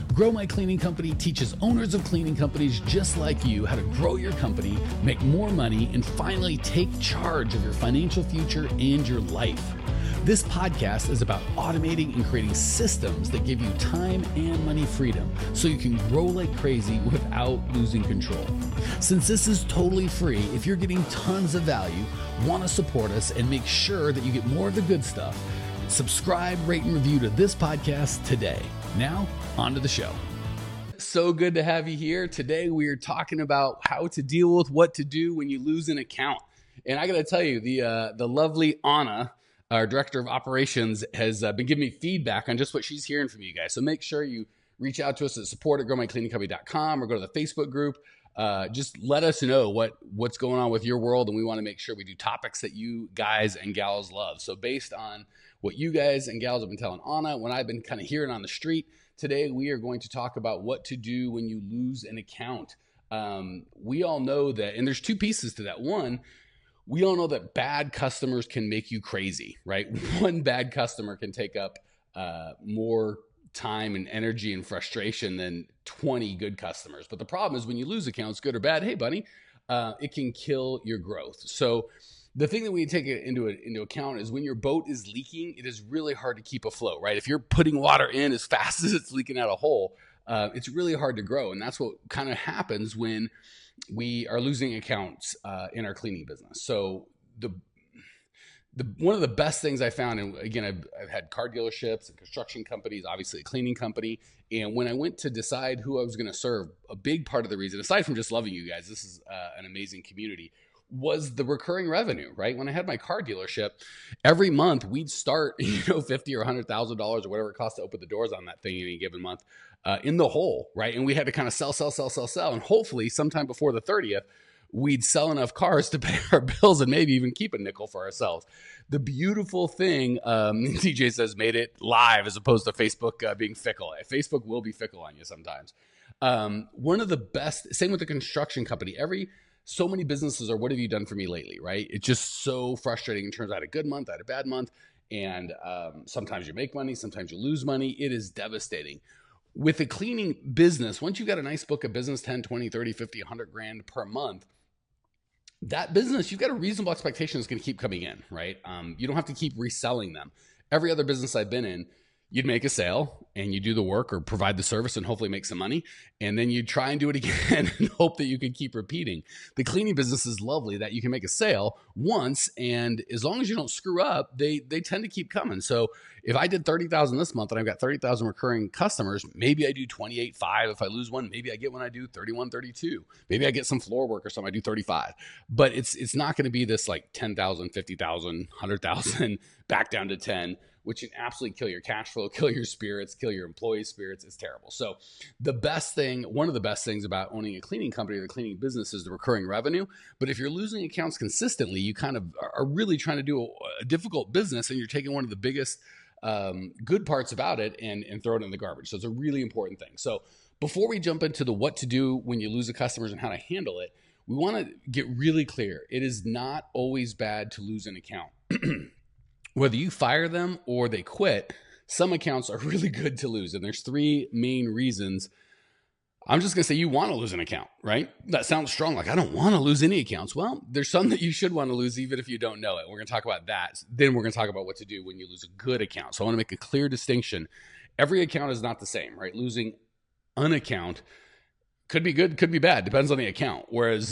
Grow My Cleaning Company teaches owners of cleaning companies just like you how to grow your company, make more money, and finally take charge of your financial future and your life. This podcast is about automating and creating systems that give you time and money freedom so you can grow like crazy without losing control. Since this is totally free, if you're getting tons of value, want to support us, and make sure that you get more of the good stuff, subscribe, rate, and review to this podcast today. Now, on to the show. So good to have you here. Today, we are talking about how to deal with what to do when you lose an account. And I got to tell you, the lovely Anna, our director of operations, has been giving me feedback on just what she's hearing from you guys. So make sure you reach out to us at support@growmycleaningcompany.com or go to the Facebook group. Just let us know what's going on with your world, and we want to make sure we do topics that you guys and gals love. So based on what you guys and gals have been telling Anna, when I've been kind of hearing on the street, today we are going to talk about what to do when you lose an account. We all know that, and there's two pieces to that. One, we all know that bad customers can make you crazy, right? One bad customer can take up more time and energy and frustration than 20 good customers. But the problem is when you lose accounts, good or bad, hey, buddy, it can kill your growth. So the thing that we take into account is when your boat is leaking, it is really hard to keep afloat, right? If you're putting water in as fast as it's leaking out a hole, it's really hard to grow. And that's what kind of happens when we are losing accounts in our cleaning business. So one of the best things I found, and again, I've had car dealerships and construction companies, obviously a cleaning company. And when I went to decide who I was going to serve, a big part of the reason, aside from just loving you guys, this is an amazing community, was the recurring revenue, right? When I had my car dealership, every month we'd start, $50,000 or $100,000 or whatever it costs to open the doors on that thing in any given month in the hole, right? And we had to kind of sell. And hopefully sometime before the 30th, we'd sell enough cars to pay our bills and maybe even keep a nickel for ourselves. The beautiful thing, DJ says, made it live as opposed to Facebook being fickle. Facebook will be fickle on you sometimes. One of the best, same with the construction company, so many businesses are, what have you done for me lately, right? It's just so frustrating in terms of I had a good month, I had a bad month, and sometimes you make money, sometimes you lose money. It is devastating. With a cleaning business, once you've got a nice book of business, 10, 20, 30, 50, 100 grand per month, that business, you've got a reasonable expectation it's going to keep coming in, right? You don't have to keep reselling them. Every other business I've been in, you'd make a sale and you do the work or provide the service and hopefully make some money. And then you try and do it again and hope that you can keep repeating. The cleaning business is lovely that you can make a sale once, and as long as you don't screw up, they tend to keep coming. So if I did 30,000 this month and I've got 30,000 recurring customers, maybe I do 28.5. If I lose one, maybe I get one I do 31, 32. Maybe I get some floor work or something, I do 35. But it's not going to be this like 10,000, 50,000, 100,000 back down to 10, which can absolutely kill your cash flow, kill your spirits, kill your employees' spirits. It's terrible. So one of the best things about owning a cleaning company or a cleaning business is the recurring revenue. But if you're losing accounts consistently, you kind of are really trying to do a difficult business, and you're taking one of the biggest good parts about it and throw it in the garbage. So it's a really important thing. So before we jump into the what to do when you lose a customer and how to handle it, we want to get really clear. It is not always bad to lose an account. Whether you fire them or they quit, some accounts are really good to lose. And there's three main reasons. I'm just going to say you want to lose an account, right? That sounds strong. Like, I don't want to lose any accounts. Well, there's some that you should want to lose even if you don't know it. We're going to talk about that. Then we're going to talk about what to do when you lose a good account. So I want to make a clear distinction. Every account is not the same, right? Losing an account could be good, could be bad. Depends on the account. Whereas,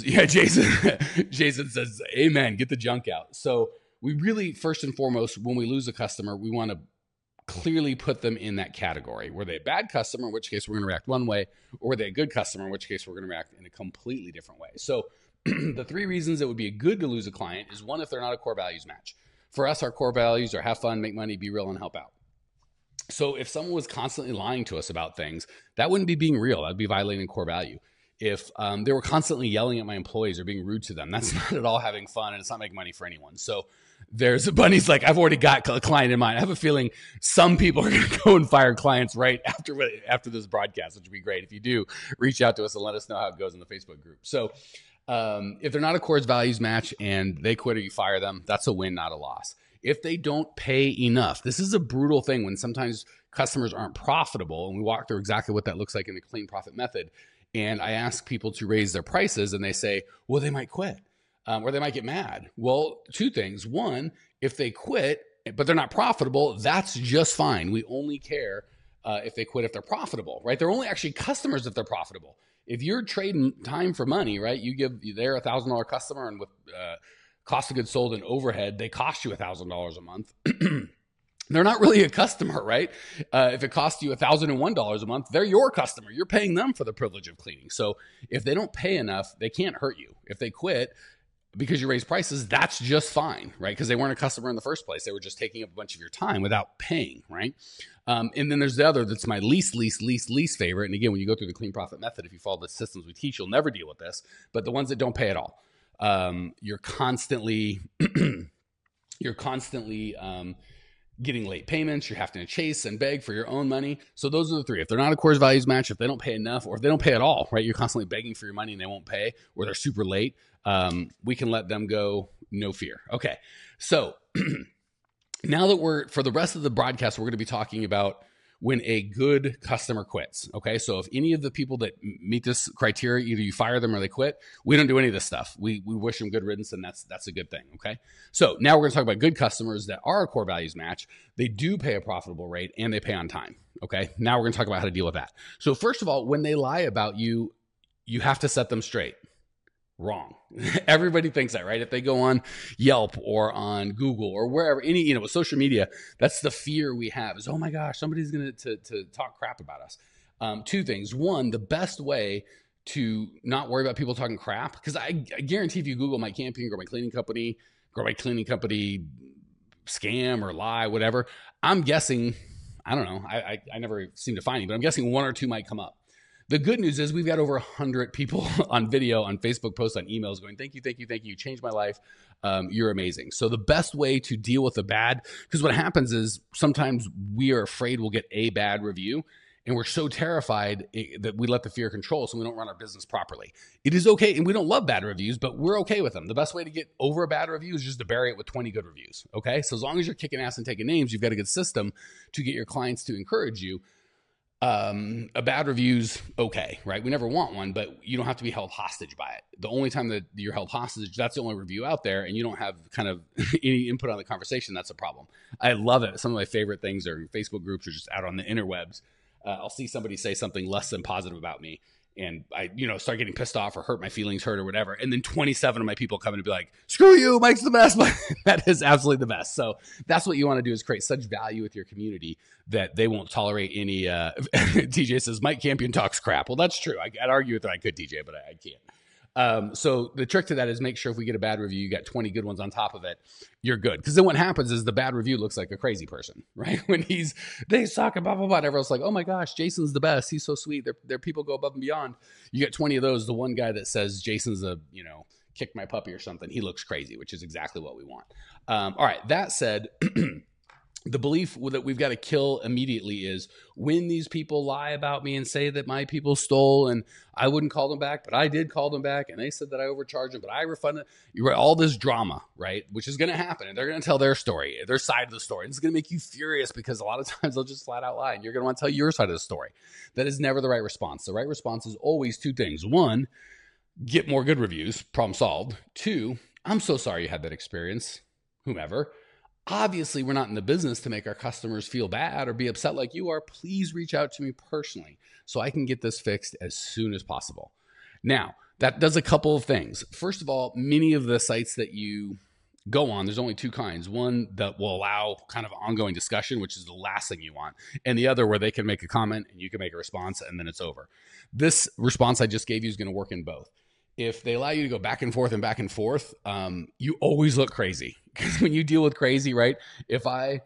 Jason says, amen, get the junk out. So we really, first and foremost, when we lose a customer, we want to clearly put them in that category. Were they a bad customer, in which case we're going to react one way, or were they a good customer, in which case we're going to react in a completely different way. So the three reasons it would be good to lose a client is, one, if they're not a core values match. For us, our core values are have fun, make money, be real, and help out. So if someone was constantly lying to us about things, that wouldn't be being real. That'd be violating core value. If they were constantly yelling at my employees or being rude to them, that's not at all having fun, and it's not making money for anyone. So there's Bunny's like, I've already got a client in mind. I have a feeling some people are going to go and fire clients right after this broadcast, which would be great. If you do, reach out to us and let us know how it goes in the Facebook group. So if they're not a core values match and they quit or you fire them, that's a win, not a loss. if they don't pay enough. This is a brutal thing when sometimes customers aren't profitable, and we walk through exactly what that looks like in the clean profit method. And I ask people to raise their prices, and they say, well, they might quit, or they might get mad. Well, two things. One, if they quit, but they're not profitable, that's just fine. We only care if they quit if they're profitable, right? They're only actually customers if they're profitable. If you're trading time for money, right? They're $1,000 customer, and with cost of goods sold and overhead, they cost you $1,000 a month. They're not really a customer, right? If it costs you $1,001 a month, they're your customer. You're paying them for the privilege of cleaning. So if they don't pay enough, they can't hurt you. If they quit because you raise prices, that's just fine, right? Because they weren't a customer in the first place. They were just taking up a bunch of your time without paying, right? And then there's the other that's my least favorite. And again, when you go through the clean profit method, if you follow the systems we teach, you'll never deal with this. But the ones that don't pay at all, you're constantly getting late payments. You're having to chase and beg for your own money. So those are the three. If they're not a core values match, if they don't pay enough, or if they don't pay at all, right? You're constantly begging for your money and they won't pay, or they're super late. We can let them go, no fear. Okay. So now that for the rest of the broadcast, we're going to be talking about when a good customer quits. Okay. So if any of the people that meet this criteria, either you fire them or they quit, we don't do any of this stuff. We wish them good riddance, and that's a good thing. Okay. So now we're going to talk about good customers that are a core values match. They do pay a profitable rate and they pay on time. Okay. Now we're going to talk about how to deal with that. So first of all, when they lie about you, you have to set them straight. Wrong. Everybody thinks that, right? If they go on Yelp or on Google or wherever, with social media, that's the fear we have is, oh my gosh, somebody's going to talk crap about us. Two things. One, the best way to not worry about people talking crap, because I guarantee if you Google my camping, grow my cleaning company, scam or lie, whatever, I'm guessing, I don't know, I never seem to find any, but I'm guessing one or two might come up. The good news is we've got over 100 people on video, on Facebook posts, on emails going, thank you. You changed my life. You're amazing. So the best way to deal with the bad, because what happens is sometimes we are afraid we'll get a bad review, and we're so terrified that we let the fear control us and we don't run our business properly. It is okay, and we don't love bad reviews, but we're okay with them. The best way to get over a bad review is just to bury it with 20 good reviews, okay? So as long as you're kicking ass and taking names, you've got a good system to get your clients to encourage you. A bad review's okay, right? We never want one, but you don't have to be held hostage by it. The only time that you're held hostage, that's the only review out there, and you don't have kind of any input on the conversation, that's a problem. I love it. Some of my favorite things are Facebook groups or just out on the interwebs. I'll see somebody say something less than positive about me, and I, start getting pissed off or hurt my feelings hurt or whatever. And then 27 of my people come in and be like, screw you, Mike's the best. That is absolutely the best. So that's what you want to do, is create such value with your community that they won't tolerate any, TJ says, Mike Campion talks crap. Well, that's true. I'd argue with that I could, TJ, but I can't. So the trick to that is make sure if we get a bad review, you got 20 good ones on top of it, you're good. Because then what happens is the bad review looks like a crazy person, right? When they suck and blah, blah, blah. And everyone's like, oh my gosh, Jason's the best. He's so sweet. Their people go above and beyond. You get 20 of those. The one guy that says Jason's kick my puppy or something, he looks crazy, which is exactly what we want. All right. That said, the belief that we've got to kill immediately is when these people lie about me and say that my people stole and I wouldn't call them back, but I did call them back, and they said that I overcharged them, but I refunded. You're all this drama, right? Which is going to happen, and they're going to tell their story, their side of the story. It's going to make you furious because a lot of times they'll just flat out lie, and you're going to want to tell your side of the story. That is never the right response. The right response is always two things. One, get more good reviews, problem solved. Two, I'm so sorry you had that experience, whomever. Obviously, we're not in the business to make our customers feel bad or be upset like you are. Please reach out to me personally so I can get this fixed as soon as possible. Now, that does a couple of things. First of all, many of the sites that you go on, there's only two kinds. One that will allow kind of ongoing discussion, which is the last thing you want. And the other where they can make a comment and you can make a response and then it's over. This response I just gave you is going to work in both. If they allow you to go back and forth, you always look crazy. Because when you deal with crazy, right? If I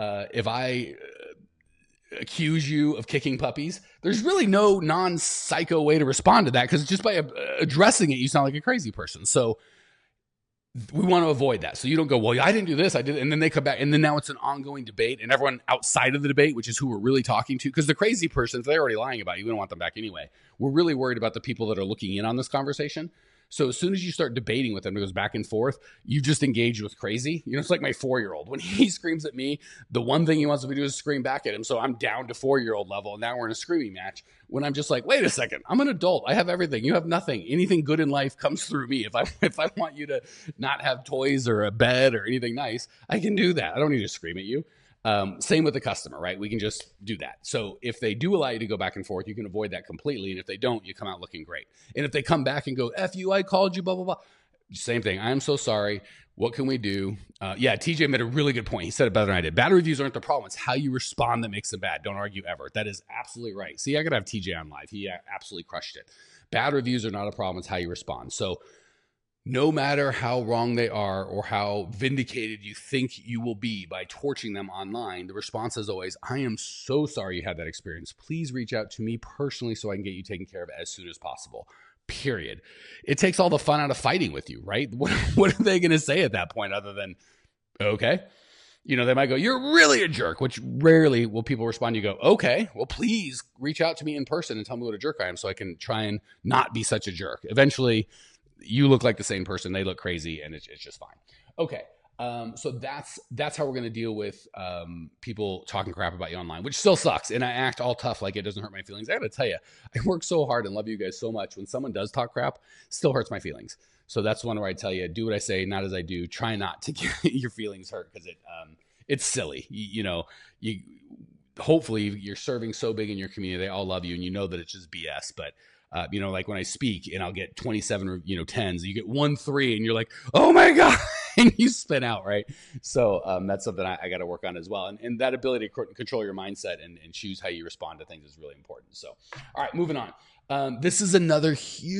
accuse you of kicking puppies, there's really no non-psycho way to respond to that, because just by addressing it, you sound like a crazy person. So we want to avoid that. So you don't go, well, I didn't do this, I did, and then they come back, and then now it's an ongoing debate, and everyone outside of the debate, which is who we're really talking to, because the crazy person, if they're already lying about you, we don't want them back anyway. We're really worried about the people that are looking in on this conversation. So as soon as you start debating with them, it goes back and forth, you just engage with crazy. It's like my 4-year-old. When he screams at me, the one thing he wants me to do is scream back at him. So I'm down to 4-year-old level, and now we're in a screaming match when I'm just like, wait a second, I'm an adult. I have everything. You have nothing. Anything good in life comes through me. If I want you to not have toys or a bed or anything nice, I can do that. I don't need to scream at you. Same with the customer, right? We can just do that. So if they do allow you to go back and forth, you can avoid that completely. And if they don't, you come out looking great. And if they come back and go, F you, I called you, blah, blah, blah. Same thing. I am so sorry. What can we do? Yeah, TJ made a really good point. He said it better than I did. Bad reviews aren't the problem. It's how you respond that makes them bad. Don't argue ever. That is absolutely right. See, I got to have TJ on live. He absolutely crushed it. Bad reviews are not a problem. It's how you respond. So no matter how wrong they are or how vindicated you think you will be by torching them online, the response is always, I am so sorry you had that experience. Please reach out to me personally so I can get you taken care of as soon as possible. Period. It takes all the fun out of fighting with you, right? What are they going to say at that point other than, okay? They might go, you're really a jerk, which rarely will people respond. You go, okay, well, please reach out to me in person and tell me what a jerk I am so I can try and not be such a jerk. Eventually, you look like the same person. They look crazy, and it's just fine. Okay. So that's how we're going to deal with people talking crap about you online, which still sucks. And I act all tough like it doesn't hurt my feelings. I got to tell you, I work so hard and love you guys so much. When someone does talk crap, still hurts my feelings. So that's one where I tell you, do what I say, not as I do. Try not to get your feelings hurt because it's silly. Hopefully you're serving so big in your community. They all love you and you know that it's just BS, but like when I speak and I'll get 27, 10s, you get 1 3 and you're like, oh my God, and you spin out. Right. So that's something I got to work on as well. And that ability to control your mindset and choose how you respond to things is really important. So, all right, moving on. This is another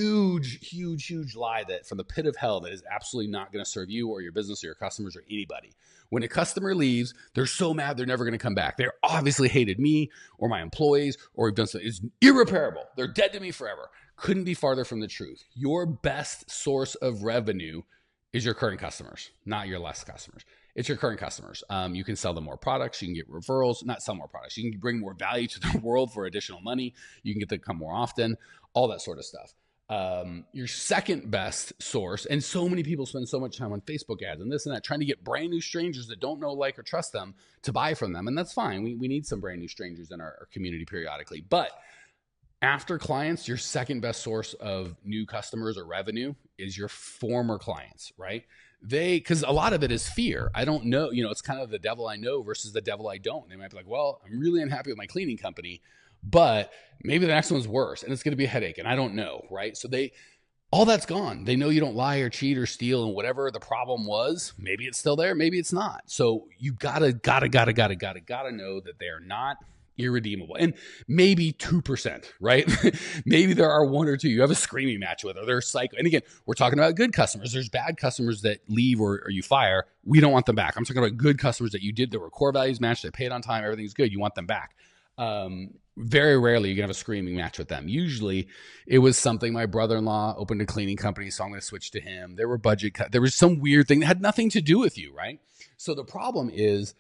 huge lie that from the pit of hell that is absolutely not going to serve you or your business or your customers or anybody. When a customer leaves, they're so mad they're never going to come back. They obviously hated me or my employees or we've done something. It's irreparable. They're dead to me forever. Couldn't be farther from the truth. Your best source of revenue is your current customers, not your less customers. It's your current customers. You can sell them more products. You can get referrals, not sell more products. You can bring more value to the world for additional money. You can get them to come more often, all that sort of stuff. Your second best source, and so many people spend so much time on Facebook ads and this and that, trying to get brand new strangers that don't know, like, or trust them to buy from them. And that's fine. We need some brand new strangers in our community periodically. But after clients, your second best source of new customers or revenue is your former clients, right? Because a lot of it is fear. I don't know, it's kind of the devil I know versus the devil I don't. They might be like, well, I'm really unhappy with my cleaning company, but maybe the next one's worse and it's going to be a headache and I don't know, right? So all that's gone. They know you don't lie or cheat or steal, and whatever the problem was, maybe it's still there, maybe it's not. So you gotta know that they are not irredeemable. And maybe 2%, right? Maybe there are 1 or 2 you have a screaming match with, or they're psycho. And again, we're talking about good customers. There's bad customers that leave or you fire. We don't want them back. I'm talking about good customers that you did, that were core values matched, they paid on time, everything's good. You want them back. Very rarely you can have a screaming match with them. Usually it was something, my brother-in-law opened a cleaning company, so I'm going to switch to him. There were budget cuts. There was some weird thing that had nothing to do with you, right? So the problem is,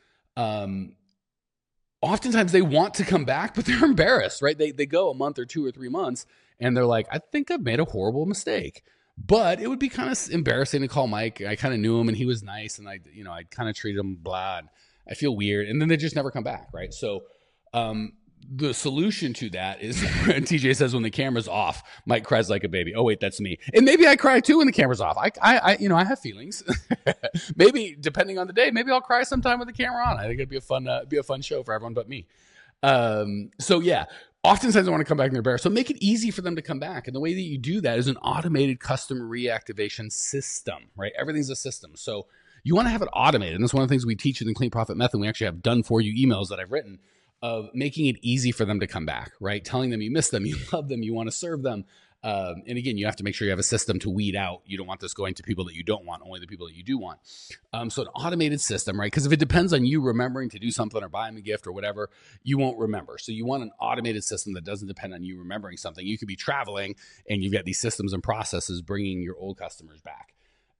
oftentimes they want to come back, but they're embarrassed, right? They go a month or 2 or 3 months and they're like, I think I've made a horrible mistake. But it would be kind of embarrassing to call Mike. I kind of knew him and he was nice and I kind of treated him blah. And I feel weird. And then they just never come back, right? So the solution to that is TJ says when the camera's off, Mike cries like a baby. Oh wait, that's me. And maybe I cry too when the camera's off. I have feelings. Maybe depending on the day, maybe I'll cry sometime with the camera on. I think it'd be a fun show for everyone but me. So yeah, oftentimes I want to come back and they're embarrassed. So make it easy for them to come back. And the way that you do that is an automated customer reactivation system, right? Everything's a system. So you want to have it automated. And that's one of the things we teach in the Clean Profit Method. We actually have done for you emails that I've written of making it easy for them to come back, right? Telling them you miss them, you love them, you want to serve them. And again, you have to make sure you have a system to weed out. You don't want this going to people that you don't want, only the people that you do want. So an automated system, right? Because if it depends on you remembering to do something or buy them a gift or whatever, you won't remember. So you want an automated system that doesn't depend on you remembering something. You could be traveling and you've got these systems and processes bringing your old customers back.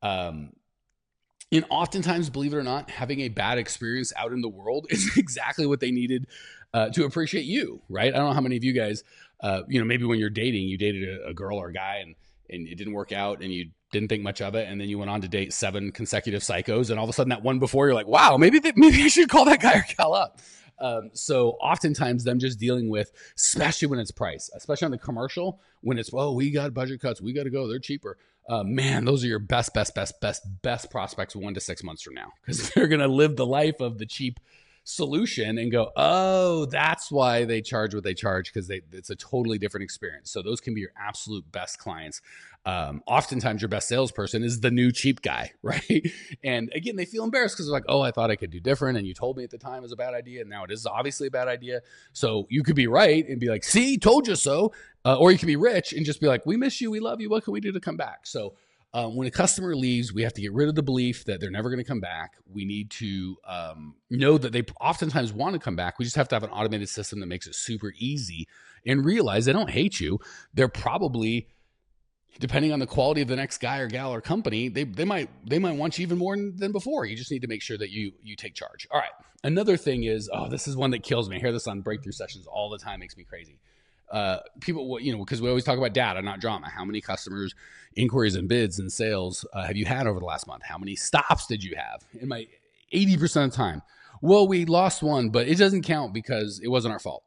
And oftentimes, believe it or not, having a bad experience out in the world is exactly what they needed to appreciate you, right? I don't know how many of you guys, maybe when you're dating, you dated a girl or a guy and it didn't work out and you didn't think much of it. And then you went on to date 7 consecutive psychos. And all of a sudden that one before, you're like, wow, maybe I should call that guy or gal up. So oftentimes them just dealing with, especially when it's price, especially on the commercial, when it's, oh, we got budget cuts, we got to go, they're cheaper. Man, those are your best prospects 1 to 6 months from now, because they're going to live the life of the cheap solution and go, oh, that's why they charge what they charge, because it's a totally different experience. So those can be your absolute best clients. Oftentimes your best salesperson is the new cheap guy, right? And again, they feel embarrassed because they're like, oh, I thought I could do different, and you told me at the time it was a bad idea, and now it is obviously a bad idea. So you could be right and be like, see, told you so. Or you can be rich and just be like, we miss you, we love you, what can we do to come back? So when a customer leaves, we have to get rid of the belief that they're never going to come back. We need to know that they oftentimes want to come back. We just have to have an automated system that makes it super easy, and realize they don't hate you. They're probably, depending on the quality of the next guy or gal or company, they might want you even more than before. You just need to make sure that you take charge. All right. Another thing is, this is one that kills me. I hear this on breakthrough sessions all the time. Makes me crazy. People, because we always talk about data, not drama. How many customers, inquiries, and bids and sales have you had over the last month? How many stops did you have? In my 80% of the time, well, we lost one, but it doesn't count because it wasn't our fault.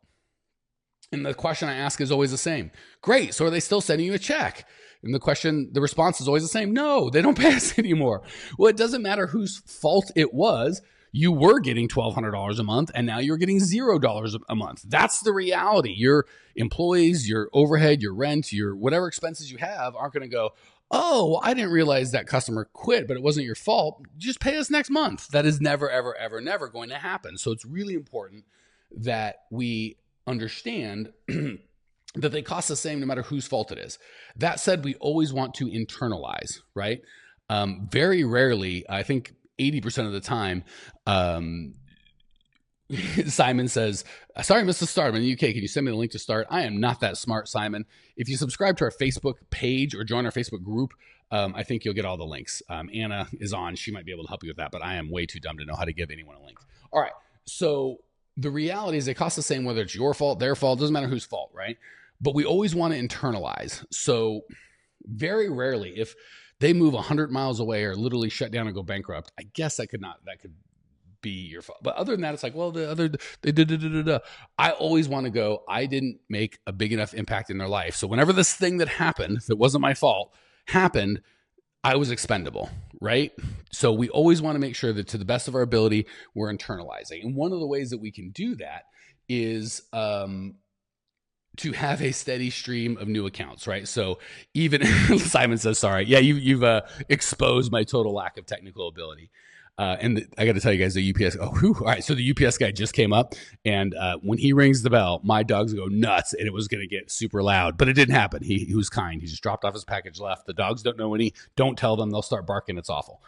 And the question I ask is always the same. Great. So are they still sending you a check? And the response is always the same. No, they don't pay us anymore. Well, it doesn't matter whose fault it was. You were getting $1,200 a month, and now you're getting $0 a month. That's the reality. Your employees, your overhead, your rent, your whatever expenses you have aren't going to go, oh, I didn't realize that customer quit, but it wasn't your fault. Just pay us next month. That is never, ever, ever, never going to happen. So it's really important that we understand that they cost the same no matter whose fault it is. That said, we always want to internalize, right? Very rarely, I think 80% of the time, Simon says, sorry, Mr. Start, I'm in the UK. Can you send me the link to start? I am not that smart, Simon. If you subscribe to our Facebook page or join our Facebook group, I think you'll get all the links. Anna is on. She might be able to help you with that, but I am way too dumb to know how to give anyone a link. All right. So the reality is they cost the same, whether it's your fault, their fault, doesn't matter whose fault, right? But we always want to internalize. So very rarely, if they move 100 miles away or literally shut down and go bankrupt, I guess that could be your fault. But other than that, it's like, well, I always want to go, I didn't make a big enough impact in their life. So whenever this thing that happened, that wasn't my fault, happened, I was expendable, right? So we always want to make sure that to the best of our ability, we're internalizing. And one of the ways that we can do that is to have a steady stream of new accounts, right? So even Simon says, sorry. Yeah, you've exposed my total lack of technical ability. And I got to tell you guys, the UPS, all right. So the UPS guy just came up, and when he rings the bell, my dogs go nuts, and it was going to get super loud, but it didn't happen. He was kind. He just dropped off his package, left. The dogs don't know any, don't tell them, they'll start barking. It's awful.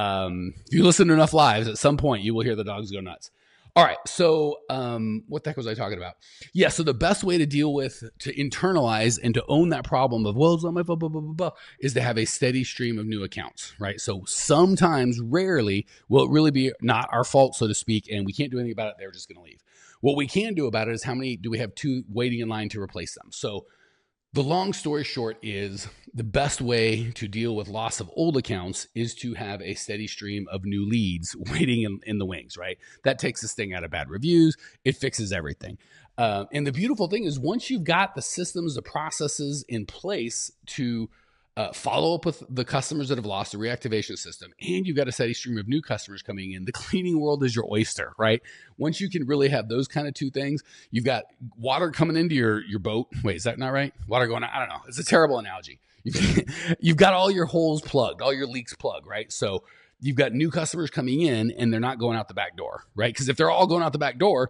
If you listen to enough lives, at some point you will hear the dogs go nuts. All right. So, what the heck was I talking about? Yeah. So the best way to internalize and to own that problem of, well, it's not my fault, blah, blah, blah, blah, is to have a steady stream of new accounts, right? So sometimes, rarely, will it really be not our fault, so to speak, and we can't do anything about it. They're just going to leave. What we can do about it is how many do we have waiting in line to replace them? So the long story short is the best way to deal with loss of old accounts is to have a steady stream of new leads waiting in the wings, right? That takes this thing out of bad reviews. It fixes everything. And the beautiful thing is once you've got the systems, the processes in place to follow up with the customers that have lost, the reactivation system, and you've got a steady stream of new customers coming in, the cleaning world is your oyster, right? Once you can really have those kind of two things, you've got water coming into your boat. Wait, is that not right? Water going out? I don't know. It's a terrible analogy. You've got all your holes plugged, all your leaks plugged, right? So you've got new customers coming in and they're not going out the back door, right? Because if they're all going out the back door,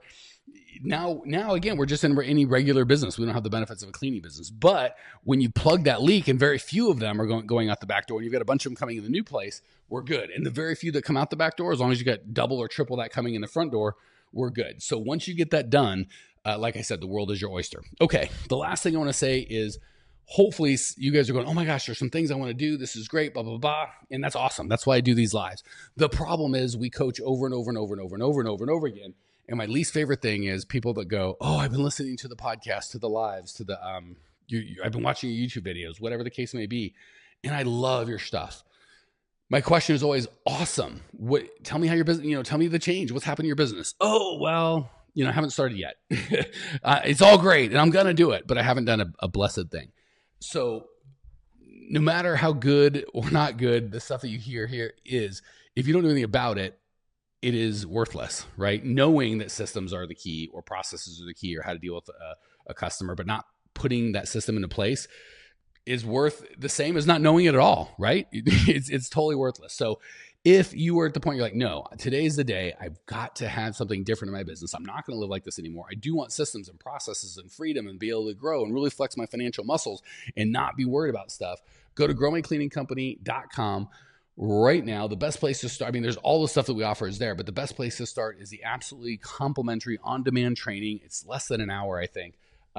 now again, we're just in any regular business. We don't have the benefits of a cleaning business. But when you plug that leak and very few of them are going out the back door, and you've got a bunch of them coming in the new place, we're good. And the very few that come out the back door, as long as you got double or triple that coming in the front door, we're good. So once you get that done, like I said, the world is your oyster. Okay, the last thing I want to say is hopefully you guys are going, oh my gosh, there's some things I want to do. This is great, blah, blah, blah. And that's awesome. That's why I do these lives. The problem is we coach over and over and over and over and over and over and over again. And my least favorite thing is people that go, oh, I've been listening to the podcast, to the lives, to the I've been watching your YouTube videos, whatever the case may be, and I love your stuff. My question is always, awesome. Tell me how your business, tell me the change. What's happened to your business? Oh, well, I haven't started yet. It's all great and I'm going to do it, but I haven't done a blessed thing. So no matter how good or not good the stuff that you hear here is, if you don't do anything about it, it is worthless, right? Knowing that systems are the key or processes are the key or how to deal with a customer, but not putting that system into place is worth the same as not knowing it at all, right? It's totally worthless. So if you were at the point you're like, no, today's the day, I've got to have something different in my business. I'm not going to live like this anymore. I do want systems and processes and freedom and be able to grow and really flex my financial muscles and not be worried about stuff. Go to growmycleaningcompany.com right now. The best place to start, I mean, there's all the stuff that we offer is there, but the best place to start is the absolutely complimentary on-demand training. It's less than an hour, I think.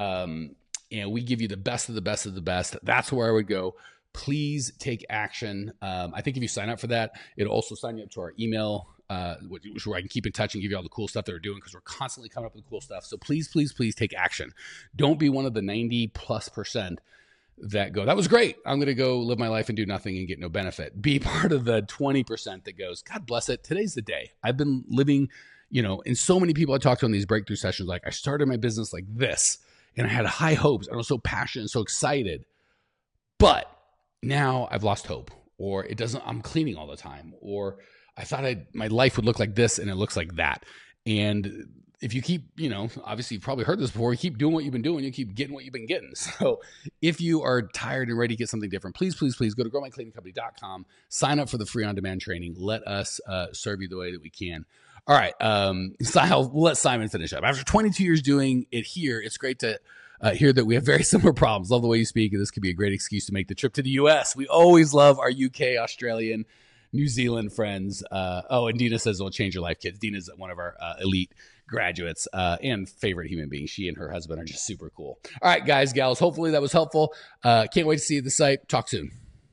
And we give you the best of the best of the best. That's where I would go. Please take action. I think if you sign up for that, it'll also sign you up to our email, where I can keep in touch and give you all the cool stuff that we're doing because we're constantly coming up with cool stuff. So please, please, please take action. Don't be one of the 90+% that go, that was great. I'm going to go live my life and do nothing and get no benefit. Be part of the 20% that goes, God bless it. Today's the day. I've been living, and so many people I talked to in these breakthrough sessions, like I started my business like this. And I had high hopes. I was so passionate and so excited. But now I've lost hope, or I'm cleaning all the time, or I thought my life would look like this and it looks like that. And if you keep, obviously you've probably heard this before, you keep doing what you've been doing, you keep getting what you've been getting. So if you are tired and ready to get something different, please, please, please go to growmycleaningcompany.com, sign up for the free on-demand training. Let us serve you the way that we can. All right. We'll let Simon finish up. After 22 years doing it here, it's great to hear that we have very similar problems. Love the way you speak. And this could be a great excuse to make the trip to the US. We always love our UK, Australian, New Zealand friends. And Dina says it'll change your life, kids. Dina's one of our elite graduates and favorite human being. She and her husband are just super cool. All right, guys, gals, hopefully that was helpful. Can't wait to see you at the site. Talk soon.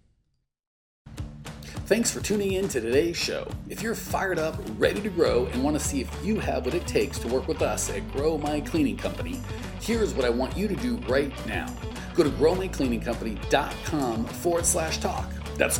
Thanks for tuning in to today's show. If you're fired up, ready to grow, and want to see if you have what it takes to work with us at Grow My Cleaning Company, here's what I want you to do right now. Go to growmycleaningcompany.com/talk. That's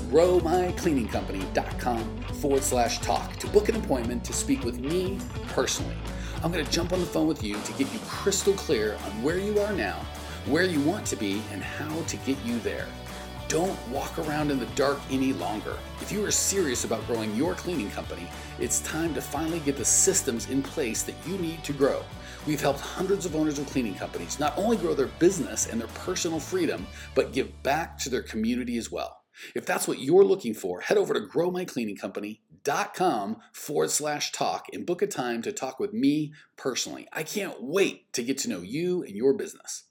growmycleaningcompany.com/talk to book an appointment to speak with me personally. I'm going to jump on the phone with you to get you crystal clear on where you are now, where you want to be, and how to get you there. Don't walk around in the dark any longer. If you are serious about growing your cleaning company, it's time to finally get the systems in place that you need to grow. We've helped hundreds of owners of cleaning companies not only grow their business and their personal freedom, but give back to their community as well. If that's what you're looking for, head over to growmycleaningcompany.com/talk and book a time to talk with me personally. I can't wait to get to know you and your business.